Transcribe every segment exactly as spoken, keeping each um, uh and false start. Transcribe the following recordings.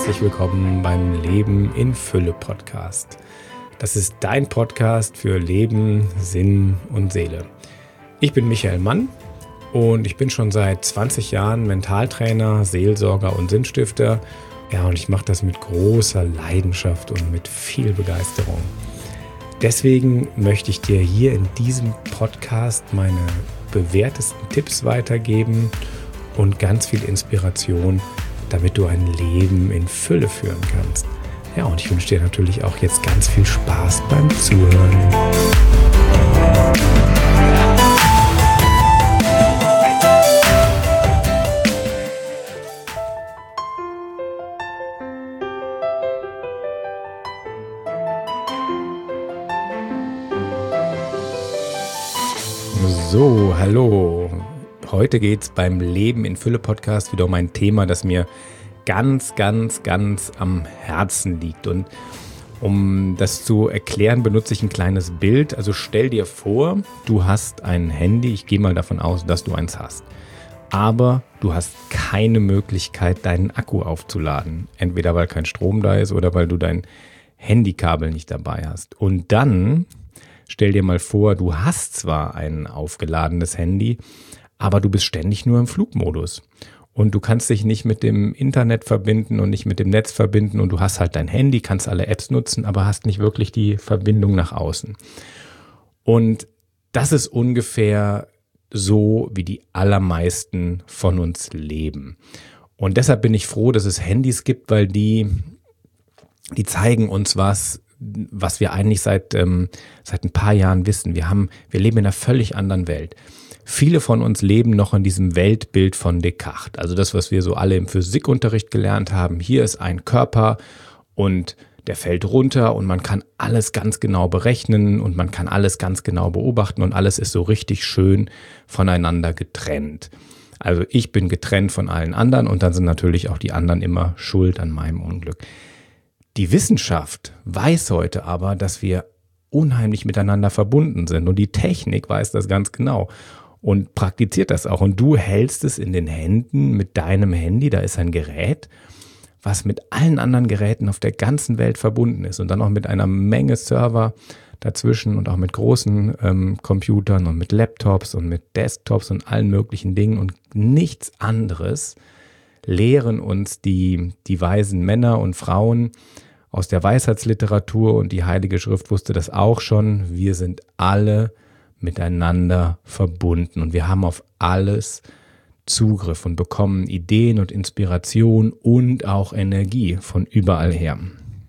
herzlich willkommen beim Leben in Fülle Podcast. Das ist dein Podcast für Leben, Sinn und Seele. Ich bin Michael Mann und ich bin schon seit zwanzig Jahren Mentaltrainer, Seelsorger und Sinnstifter. Ja, und ich mache das mit großer Leidenschaft und mit viel Begeisterung. Deswegen möchte ich dir hier in diesem Podcast meine bewährtesten Tipps weitergeben und ganz viel Inspiration, damit du ein Leben in Fülle führen kannst. Ja, und ich wünsche dir natürlich auch jetzt ganz viel Spaß beim Zuhören. So, hallo. Heute geht es beim Leben in Fülle Podcast wieder um ein Thema, das mir ganz, ganz, ganz am Herzen liegt. Und um das zu erklären, benutze ich ein kleines Bild. Also stell dir vor, du hast ein Handy. Ich gehe mal davon aus, dass du eins hast. Aber du hast keine Möglichkeit, deinen Akku aufzuladen. Entweder weil kein Strom da ist oder weil du dein Handykabel nicht dabei hast. Und dann stell dir mal vor, du hast zwar ein aufgeladenes Handy, aber du bist ständig nur im Flugmodus. Und du kannst dich nicht mit dem Internet verbinden und nicht mit dem Netz verbinden und du hast halt dein Handy, kannst alle Apps nutzen, aber hast nicht wirklich die Verbindung nach außen. Und das ist ungefähr so, wie die allermeisten von uns leben. Und deshalb bin ich froh, dass es Handys gibt, weil die, die zeigen uns was, was wir eigentlich seit, ähm, seit ein paar Jahren wissen. Wir haben, wir leben in einer völlig anderen Welt. Viele von uns leben noch in diesem Weltbild von Descartes. Also das, was wir so alle im Physikunterricht gelernt haben. Hier ist ein Körper und der fällt runter und man kann alles ganz genau berechnen und man kann alles ganz genau beobachten und alles ist so richtig schön voneinander getrennt. Also ich bin getrennt von allen anderen und dann sind natürlich auch die anderen immer schuld an meinem Unglück. Die Wissenschaft weiß heute aber, dass wir unheimlich miteinander verbunden sind und die Technik weiß das ganz genau und praktiziert das auch. Und du hältst es in den Händen mit deinem Handy, da ist ein Gerät, was mit allen anderen Geräten auf der ganzen Welt verbunden ist und dann auch mit einer Menge Server dazwischen und auch mit großen ähm, Computern und mit Laptops und mit Desktops und allen möglichen Dingen und nichts anderes lehren uns die, die weisen Männer und Frauen aus der Weisheitsliteratur und die Heilige Schrift wusste das auch schon. Wir sind alle miteinander verbunden und wir haben auf alles Zugriff und bekommen Ideen und Inspiration und auch Energie von überall her.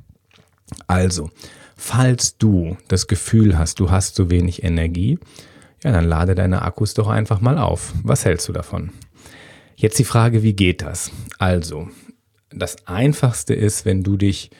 Also, falls du das Gefühl hast, du hast zu wenig Energie, ja, dann lade deine Akkus doch einfach mal auf. Was hältst du davon? Jetzt die Frage, wie geht das? Also, das Einfachste ist, wenn du dich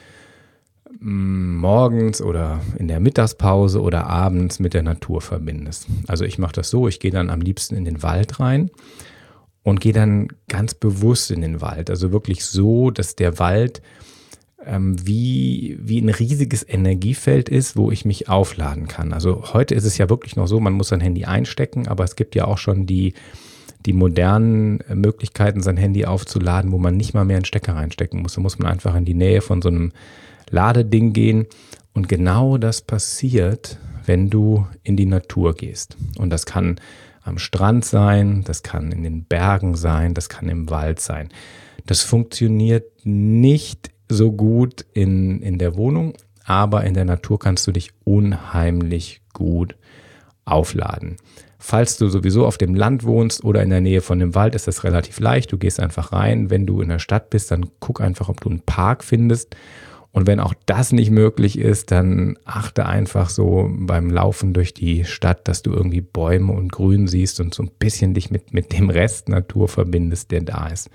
morgens oder in der Mittagspause oder abends mit der Natur verbindest. Also ich mache das so, ich gehe dann am liebsten in den Wald rein und gehe dann ganz bewusst in den Wald. Also wirklich so, dass der Wald ähm, wie, wie ein riesiges Energiefeld ist, wo ich mich aufladen kann. Also heute ist es ja wirklich noch so, man muss sein Handy einstecken, aber es gibt ja auch schon die die modernen Möglichkeiten, sein Handy aufzuladen, wo man nicht mal mehr einen Stecker reinstecken muss. Da muss man einfach in die Nähe von so einem Ladeding gehen. Und genau das passiert, wenn du in die Natur gehst. Und das kann am Strand sein, das kann in den Bergen sein, das kann im Wald sein. Das funktioniert nicht so gut in, in der Wohnung, aber in der Natur kannst du dich unheimlich gut aufladen. Falls du sowieso auf dem Land wohnst oder in der Nähe von dem Wald, ist das relativ leicht. Du gehst einfach rein. Wenn du in der Stadt bist, dann guck einfach, ob du einen Park findest. Und wenn auch das nicht möglich ist, dann achte einfach so beim Laufen durch die Stadt, dass du irgendwie Bäume und Grün siehst und so ein bisschen dich mit, mit dem Rest Natur verbindest, der da ist.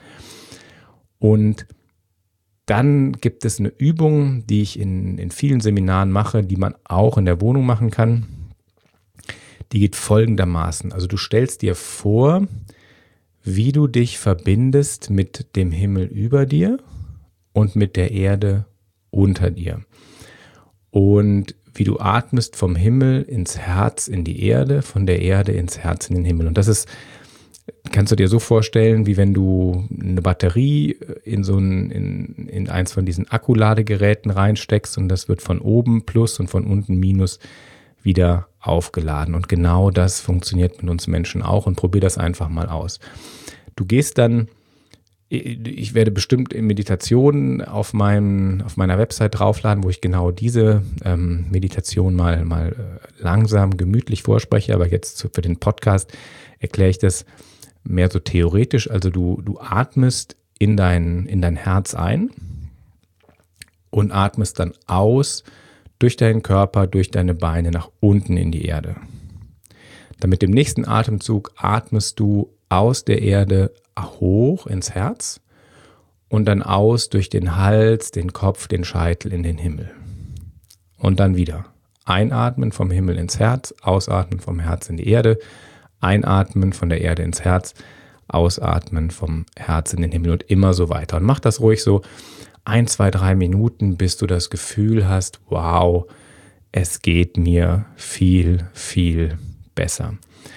Und dann gibt es eine Übung, die ich in, in vielen Seminaren mache, die man auch in der Wohnung machen kann. Die geht folgendermaßen. Also du stellst dir vor, wie du dich verbindest mit dem Himmel über dir und mit der Erde unter dir. Und wie du atmest vom Himmel ins Herz in die Erde, von der Erde ins Herz in den Himmel. Und das ist kannst du dir so vorstellen, wie wenn du eine Batterie in so ein, in, in eins von diesen Akkuladegeräten reinsteckst und das wird von oben Plus und von unten Minus wieder aufgeladen. Und genau das funktioniert mit uns Menschen auch, und probier das einfach mal aus. Du gehst dann, ich werde bestimmt in Meditationen auf, meinem, auf meiner Website draufladen, wo ich genau diese ähm, Meditation mal, mal langsam, gemütlich vorspreche, aber jetzt für den Podcast erkläre ich das mehr so theoretisch. Also du, du atmest in dein, in dein Herz ein und atmest dann aus durch deinen Körper, durch deine Beine nach unten in die Erde. Dann mit dem nächsten Atemzug atmest du aus der Erde hoch ins Herz und dann aus durch den Hals, den Kopf, den Scheitel in den Himmel. Und dann wieder einatmen vom Himmel ins Herz, ausatmen vom Herz in die Erde, einatmen von der Erde ins Herz, ausatmen vom Herz in den Himmel und immer so weiter. Und mach das ruhig so ein, zwei, drei Minuten, bis du das Gefühl hast, wow, es geht mir viel, viel besser.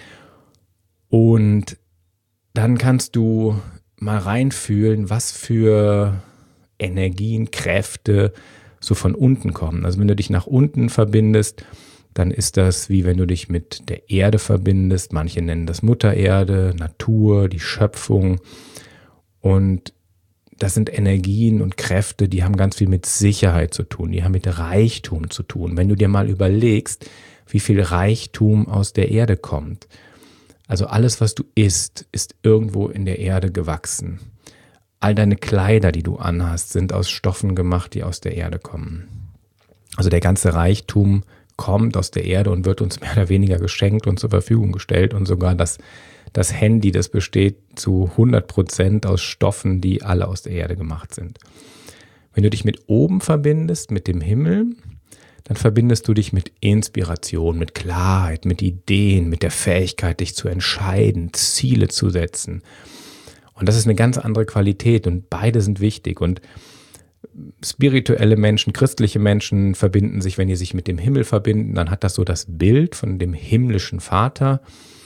Und dann kannst du mal reinfühlen, was für Energien, Kräfte so von unten kommen. Also wenn du dich nach unten verbindest, dann ist das wie wenn du dich mit der Erde verbindest. Manche nennen das Mutter Erde, Natur, die Schöpfung. Und das sind Energien und Kräfte, die haben ganz viel mit Sicherheit zu tun, die haben mit Reichtum zu tun. Wenn du dir mal überlegst, wie viel Reichtum aus der Erde kommt. Also alles, was du isst, ist irgendwo in der Erde gewachsen. All deine Kleider, die du anhast, sind aus Stoffen gemacht, die aus der Erde kommen. Also der ganze Reichtum kommt aus der Erde und wird uns mehr oder weniger geschenkt und zur Verfügung gestellt. Und sogar das, das Handy, das besteht zu hundert Prozent aus Stoffen, die alle aus der Erde gemacht sind. Wenn du dich mit oben verbindest, mit dem Himmel, dann verbindest du dich mit Inspiration, mit Klarheit, mit Ideen, mit der Fähigkeit, dich zu entscheiden, Ziele zu setzen. Und das ist eine ganz andere Qualität und beide sind wichtig. Und spirituelle Menschen, christliche Menschen verbinden sich, wenn die sich mit dem Himmel verbinden, dann hat das so das Bild von dem himmlischen Vater.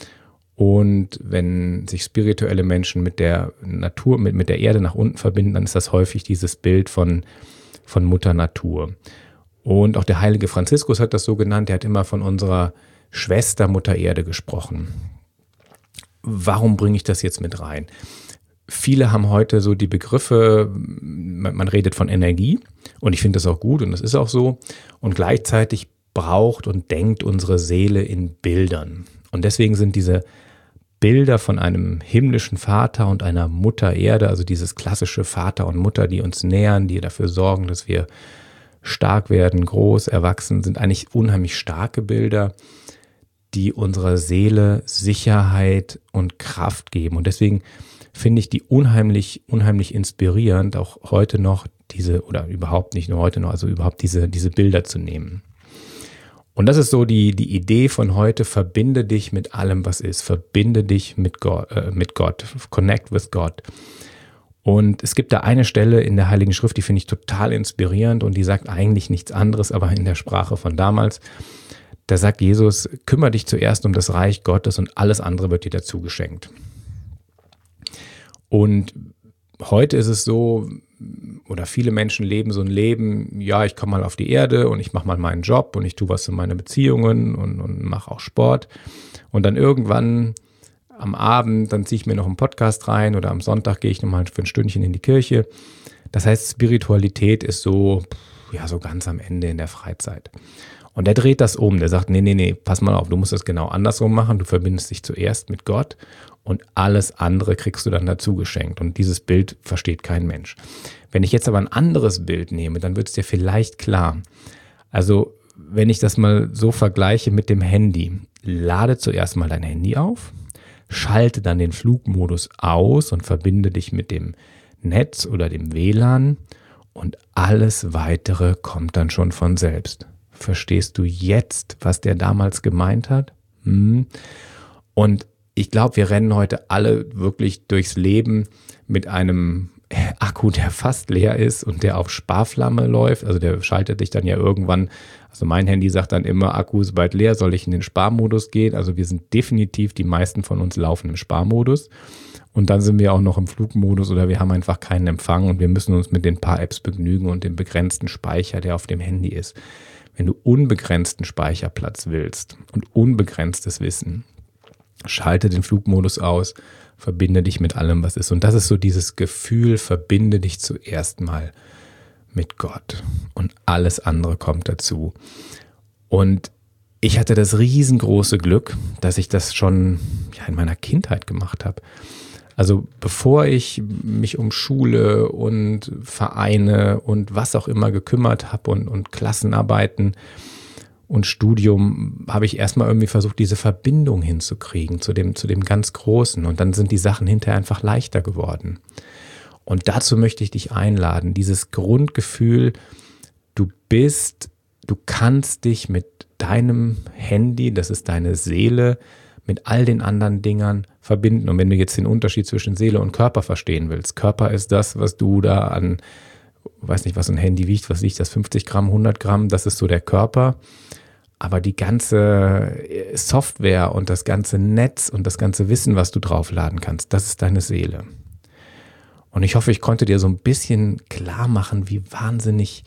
Und wenn sich spirituelle Menschen mit der Natur, mit, mit der Erde nach unten verbinden, dann ist das häufig dieses Bild von, von Mutter Natur. Und auch der heilige Franziskus hat das so genannt, er hat immer von unserer Schwester Mutter Erde gesprochen. Warum bringe ich das jetzt mit rein? Viele haben heute so die Begriffe, man redet von Energie und ich finde das auch gut und das ist auch so. Und gleichzeitig braucht und denkt unsere Seele in Bildern. Und deswegen sind diese Bilder von einem himmlischen Vater und einer Mutter Erde, also dieses klassische Vater und Mutter, die uns nähern, die dafür sorgen, dass wir stark werden, groß, erwachsen, sind eigentlich unheimlich starke Bilder, die unserer Seele Sicherheit und Kraft geben. Und deswegen finde ich die unheimlich, unheimlich inspirierend, auch heute noch diese, oder überhaupt nicht nur heute noch, also überhaupt diese, diese Bilder zu nehmen. Und das ist so die, die Idee von heute, verbinde dich mit allem, was ist, verbinde dich mit Gott, äh, mit Gott, connect with God. Und es gibt da eine Stelle in der Heiligen Schrift, die finde ich total inspirierend und die sagt eigentlich nichts anderes, aber in der Sprache von damals. Da sagt Jesus, kümmere dich zuerst um das Reich Gottes und alles andere wird dir dazu geschenkt. Und heute ist es so, oder viele Menschen leben so ein Leben, ja, ich komme mal auf die Erde und ich mache mal meinen Job und ich tue was für meine Beziehungen und, und mache auch Sport. Und dann irgendwann am Abend, dann ziehe ich mir noch einen Podcast rein oder am Sonntag gehe ich nochmal für ein Stündchen in die Kirche. Das heißt, Spiritualität ist so, ja, so ganz am Ende in der Freizeit. Und der dreht das um, der sagt, nee, nee, nee, pass mal auf, du musst das genau andersrum machen, du verbindest dich zuerst mit Gott und alles andere kriegst du dann dazu geschenkt. Und dieses Bild versteht kein Mensch. Wenn ich jetzt aber ein anderes Bild nehme, dann wird es dir vielleicht klar. Also, wenn ich das mal so vergleiche mit dem Handy, lade zuerst mal dein Handy auf, schalte dann den Flugmodus aus und verbinde dich mit dem Netz oder dem W L A N und alles Weitere kommt dann schon von selbst. Verstehst du jetzt, was der damals gemeint hat? Hm. Und ich glaube, wir rennen heute alle wirklich durchs Leben mit einem Akku, der fast leer ist und der auf Sparflamme läuft, also der schaltet dich dann ja irgendwann, also mein Handy sagt dann immer, Akku ist bald leer, soll ich in den Sparmodus gehen? Also wir sind definitiv, die meisten von uns laufen im Sparmodus und dann sind wir auch noch im Flugmodus oder wir haben einfach keinen Empfang und wir müssen uns mit den paar Apps begnügen und dem begrenzten Speicher, der auf dem Handy ist. Wenn du unbegrenzten Speicherplatz willst und unbegrenztes Wissen, schalte den Flugmodus aus, verbinde dich mit allem, was ist. Und das ist so dieses Gefühl, verbinde dich zuerst mal mit Gott und alles andere kommt dazu. Und ich hatte das riesengroße Glück, dass ich das schon ja, in meiner Kindheit gemacht habe. Also bevor ich mich um Schule und Vereine und was auch immer gekümmert habe und, und Klassenarbeiten und Studium, habe ich erstmal irgendwie versucht, diese Verbindung hinzukriegen zu dem, zu dem ganz Großen. Und dann sind die Sachen hinterher einfach leichter geworden. Und dazu möchte ich dich einladen, dieses Grundgefühl, du bist, du kannst dich mit deinem Handy, das ist deine Seele, mit all den anderen Dingern verbinden. Und wenn du jetzt den Unterschied zwischen Seele und Körper verstehen willst, Körper ist das, was du da an, weiß nicht, was ein Handy wiegt, was wiegt das, fünfzig Gramm, hundert Gramm, das ist so der Körper. Aber die ganze Software und das ganze Netz und das ganze Wissen, was du draufladen kannst, das ist deine Seele. Und ich hoffe, ich konnte dir so ein bisschen klar machen, wie wahnsinnig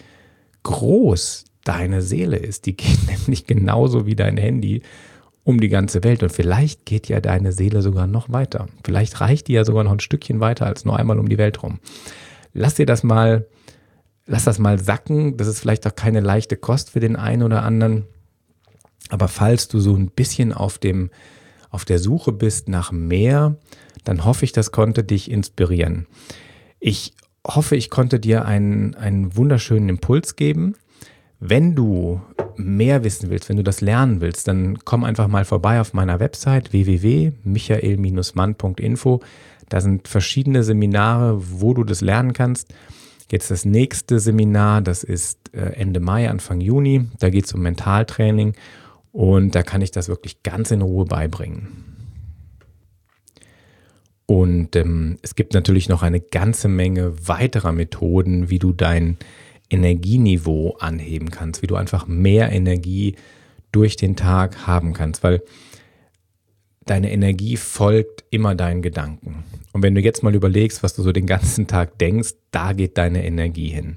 groß deine Seele ist. Die geht nämlich genauso wie dein Handy um die ganze Welt. Und vielleicht geht ja deine Seele sogar noch weiter. Vielleicht reicht die ja sogar noch ein Stückchen weiter als nur einmal um die Welt rum. Lass dir das mal, lass das mal sacken. Das ist vielleicht auch keine leichte Kost für den einen oder anderen. Aber falls du so ein bisschen auf dem, auf der Suche bist nach mehr, dann hoffe ich, das konnte dich inspirieren. Ich hoffe, ich konnte dir einen, einen wunderschönen Impuls geben. Wenn du mehr wissen willst, wenn du das lernen willst, dann komm einfach mal vorbei auf meiner Website w w w punkt michael mann punkt info. Da sind verschiedene Seminare, wo du das lernen kannst. Jetzt das nächste Seminar, das ist Ende Mai, Anfang Juni. Da geht es um Mentaltraining. Und da kann ich das wirklich ganz in Ruhe beibringen. Und ähm, es gibt natürlich noch eine ganze Menge weiterer Methoden, wie du dein Energieniveau anheben kannst, wie du einfach mehr Energie durch den Tag haben kannst, weil deine Energie folgt immer deinen Gedanken. Und wenn du jetzt mal überlegst, was du so den ganzen Tag denkst, da geht deine Energie hin.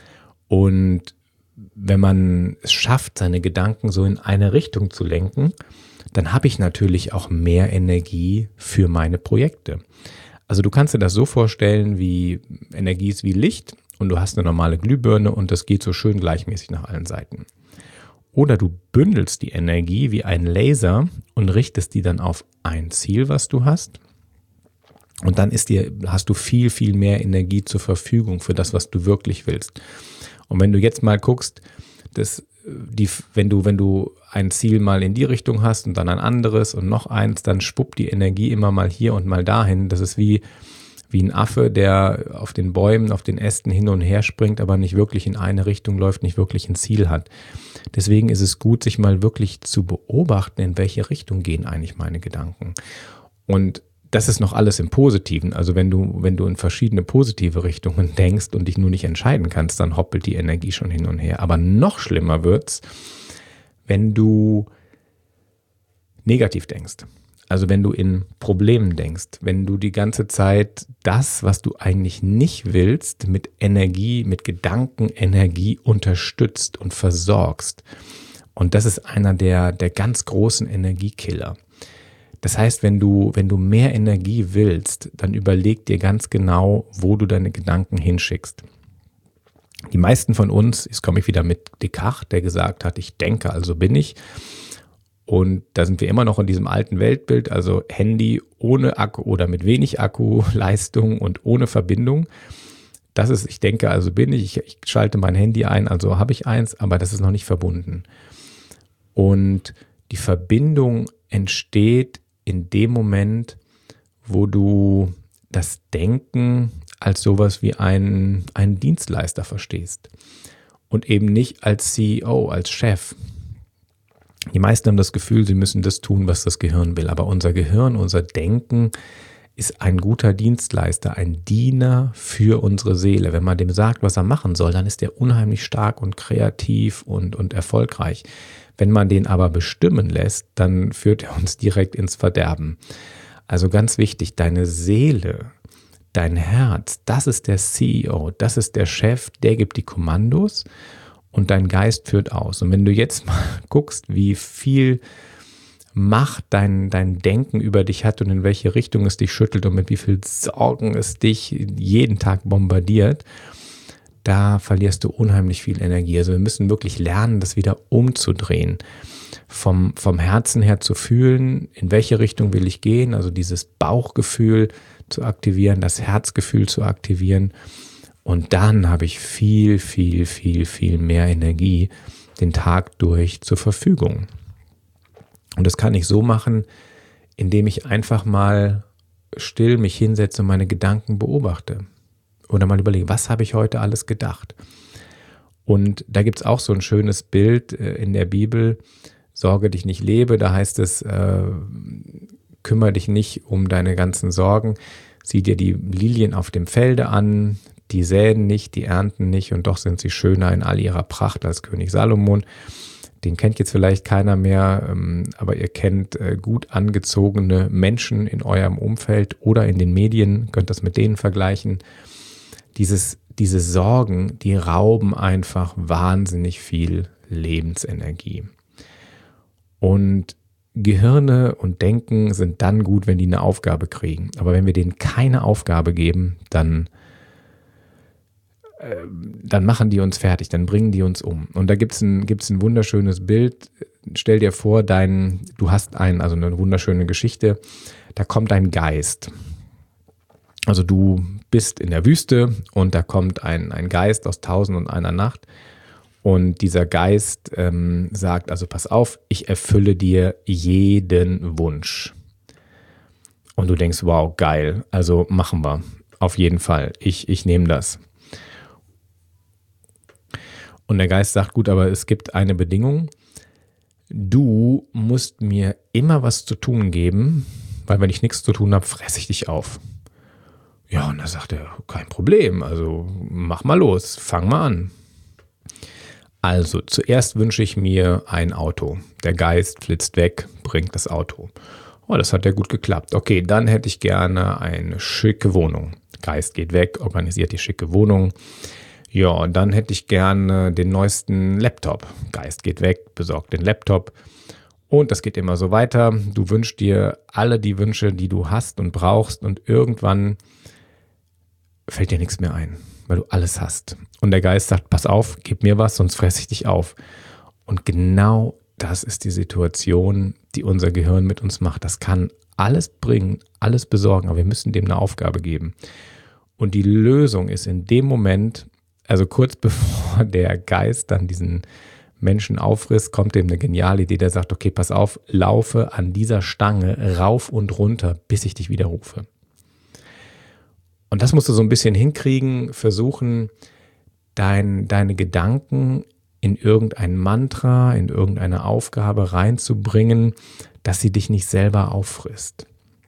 Und wenn man es schafft, seine Gedanken so in eine Richtung zu lenken, dann habe ich natürlich auch mehr Energie für meine Projekte. Also du kannst dir das so vorstellen, wie Energie ist wie Licht und du hast eine normale Glühbirne und das geht so schön gleichmäßig nach allen Seiten. Oder du bündelst die Energie wie ein Laser und richtest die dann auf ein Ziel, was du hast. Und dann ist dir, hast du viel, viel mehr Energie zur Verfügung für das, was du wirklich willst. Und wenn du jetzt mal guckst, dass die, wenn du, wenn du ein Ziel mal in die Richtung hast und dann ein anderes und noch eins, dann spuppt die Energie immer mal hier und mal dahin. Das ist wie, wie ein Affe, der auf den Bäumen, auf den Ästen hin und her springt, aber nicht wirklich in eine Richtung läuft, nicht wirklich ein Ziel hat. Deswegen ist es gut, sich mal wirklich zu beobachten, in welche Richtung gehen eigentlich meine Gedanken. Und das ist noch alles im Positiven. Also wenn du, wenn du in verschiedene positive Richtungen denkst und dich nur nicht entscheiden kannst, dann hoppelt die Energie schon hin und her. Aber noch schlimmer wird's, wenn du negativ denkst. Also wenn du in Problemen denkst, wenn du die ganze Zeit das, was du eigentlich nicht willst, mit Energie, mit Gedankenenergie unterstützt und versorgst. Und das ist einer der, der ganz großen Energiekiller. Das heißt, wenn du, wenn du mehr Energie willst, dann überleg dir ganz genau, wo du deine Gedanken hinschickst. Die meisten von uns, jetzt komme ich wieder mit Descartes, der gesagt hat, ich denke, also bin ich. Und da sind wir immer noch in diesem alten Weltbild, also Handy ohne Akku oder mit wenig Akkuleistung und ohne Verbindung. Das ist, ich denke, also bin ich. Ich, ich schalte mein Handy ein, also habe ich eins, aber das ist noch nicht verbunden. Und die Verbindung entsteht in dem Moment, wo du das Denken als sowas wie einen, einen Dienstleister verstehst und eben nicht als C E O, als Chef. Die meisten haben das Gefühl, sie müssen das tun, was das Gehirn will, aber unser Gehirn, unser Denken ist ein guter Dienstleister, ein Diener für unsere Seele. Wenn man dem sagt, was er machen soll, dann ist er unheimlich stark und kreativ und, und erfolgreich. Wenn man den aber bestimmen lässt, dann führt er uns direkt ins Verderben. Also ganz wichtig, deine Seele, dein Herz, das ist der C E O, das ist der Chef, der gibt die Kommandos und dein Geist führt aus. Und wenn du jetzt mal guckst, wie viel Macht dein, dein Denken über dich hat und in welche Richtung es dich schüttelt und mit wie viel Sorgen es dich jeden Tag bombardiert, da verlierst du unheimlich viel Energie. Also wir müssen wirklich lernen, das wieder umzudrehen. Vom, vom Herzen her zu fühlen, in welche Richtung will ich gehen, also dieses Bauchgefühl zu aktivieren, das Herzgefühl zu aktivieren. Und dann habe ich viel, viel, viel, viel mehr Energie den Tag durch zur Verfügung. Und das kann ich so machen, indem ich einfach mal still mich hinsetze und meine Gedanken beobachte. Oder mal überlege, was habe ich heute alles gedacht? Und da gibt es auch so ein schönes Bild in der Bibel, Sorge dich nicht lebe, da heißt es, äh, kümmere dich nicht um deine ganzen Sorgen, sieh dir die Lilien auf dem Felde an, die säen nicht, die ernten nicht und doch sind sie schöner in all ihrer Pracht als König Salomon. Den kennt jetzt vielleicht keiner mehr, aber ihr kennt gut angezogene Menschen in eurem Umfeld oder in den Medien, könnt das mit denen vergleichen. Dieses, diese Sorgen, die rauben einfach wahnsinnig viel Lebensenergie. Und Gehirne und Denken sind dann gut, wenn die eine Aufgabe kriegen. Aber wenn wir denen keine Aufgabe geben, dann dann machen die uns fertig, dann bringen die uns um. Und da gibt es ein, gibt's ein wunderschönes Bild. Stell dir vor, dein, du hast ein, also eine wunderschöne Geschichte, da kommt ein Geist. Also du bist in der Wüste und da kommt ein, ein Geist aus Tausend und einer Nacht und dieser Geist ähm, sagt, also pass auf, ich erfülle dir jeden Wunsch. Und du denkst, wow, geil, also machen wir, auf jeden Fall, ich, ich nehme das. Und der Geist sagt, gut, aber es gibt eine Bedingung. Du musst mir immer was zu tun geben, weil wenn ich nichts zu tun habe, fresse ich dich auf. Ja, und da sagt er, kein Problem, also mach mal los, fang mal an. Also zuerst wünsche ich mir ein Auto. Der Geist flitzt weg, bringt das Auto. Oh, das hat ja gut geklappt. Okay, dann hätte ich gerne eine schicke Wohnung. Geist geht weg, organisiert die schicke Wohnung. Ja, dann hätte ich gerne den neuesten Laptop. Geist geht weg, besorgt den Laptop. Und das geht immer so weiter. Du wünschst dir alle die Wünsche, die du hast und brauchst. Und irgendwann fällt dir nichts mehr ein, weil du alles hast. Und der Geist sagt, pass auf, gib mir was, sonst fresse ich dich auf. Und genau das ist die Situation, die unser Gehirn mit uns macht. Das kann alles bringen, alles besorgen, aber wir müssen dem eine Aufgabe geben. Und die Lösung ist in dem Moment, also kurz bevor der Geist dann diesen Menschen auffrisst, kommt ihm eine geniale Idee, der sagt, okay, pass auf, laufe an dieser Stange rauf und runter, bis ich dich wieder rufe. Und das musst du so ein bisschen hinkriegen, versuchen, dein, deine Gedanken in irgendein Mantra, in irgendeine Aufgabe reinzubringen, dass sie dich nicht selber auffrisst.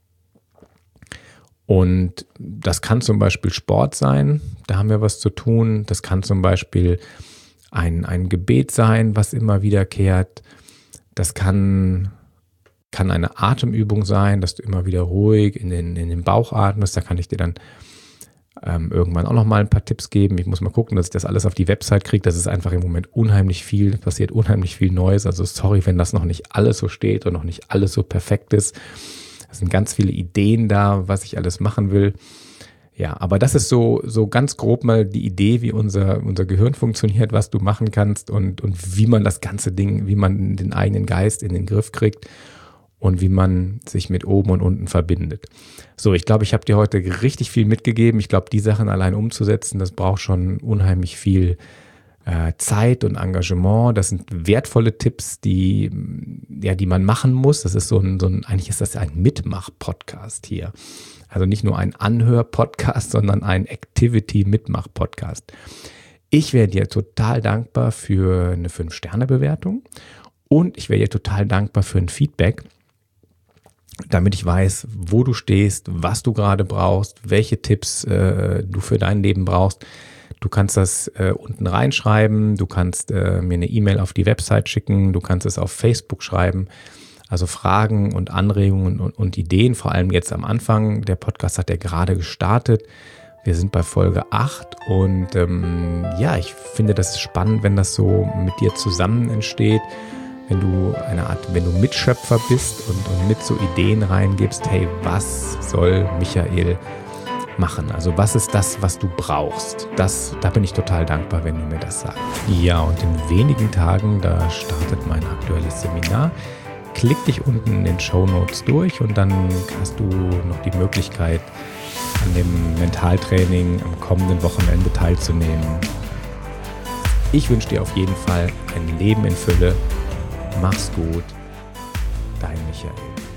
Und das kann zum Beispiel Sport sein, da haben wir was zu tun. Das kann zum Beispiel ein, ein Gebet sein, was immer wiederkehrt. Das kann, kann eine Atemübung sein, dass du immer wieder ruhig in den, in den Bauch atmest. Da kann ich dir dann ähm, irgendwann auch noch mal ein paar Tipps geben. Ich muss mal gucken, dass ich das alles auf die Website kriege. Das ist einfach im Moment unheimlich viel, passiert unheimlich viel Neues. Also sorry, wenn das noch nicht alles so steht und noch nicht alles so perfekt ist. Es sind ganz viele Ideen da, was ich alles machen will. Ja, aber das ist so, so ganz grob mal die Idee, wie unser, unser Gehirn funktioniert, was du machen kannst und, und wie man das ganze Ding, wie man den eigenen Geist in den Griff kriegt und wie man sich mit oben und unten verbindet. So, ich glaube, ich habe dir heute richtig viel mitgegeben. Ich glaube, die Sachen allein umzusetzen, das braucht schon unheimlich viel äh, Zeit und Engagement. Das sind wertvolle Tipps, die, ja, die man machen muss. Das ist so ein, so ein, eigentlich ist das ein Mitmach-Podcast hier. Also nicht nur ein Anhör-Podcast, sondern ein Activity-Mitmach-Podcast. Ich wäre dir total dankbar für eine fünf Sterne Bewertung und ich wäre dir total dankbar für ein Feedback. damit ich weiß, wo du stehst, was du gerade brauchst, welche Tipps äh, du für dein Leben brauchst. Du kannst das äh, unten reinschreiben, du kannst äh, mir eine E-Mail auf die Website schicken, du kannst es auf Facebook schreiben. Also Fragen und Anregungen und, und Ideen, vor allem jetzt am Anfang. Der Podcast hat ja gerade gestartet. Wir sind bei Folge acht und ähm, ja, ich finde das spannend, wenn das so mit dir zusammen entsteht. Wenn du eine Art, wenn du Mitschöpfer bist und, und mit so Ideen reingibst, hey, was soll Michael machen? Also was ist das, was du brauchst? Das, da bin ich total dankbar, wenn du mir das sagst. Ja, und in wenigen Tagen, da startet mein aktuelles Seminar. Klick dich unten in den Shownotes durch und dann hast du noch die Möglichkeit, an dem Mentaltraining am kommenden Wochenende teilzunehmen. Ich wünsche dir auf jeden Fall ein Leben in Fülle. Mach's gut, dein Michael.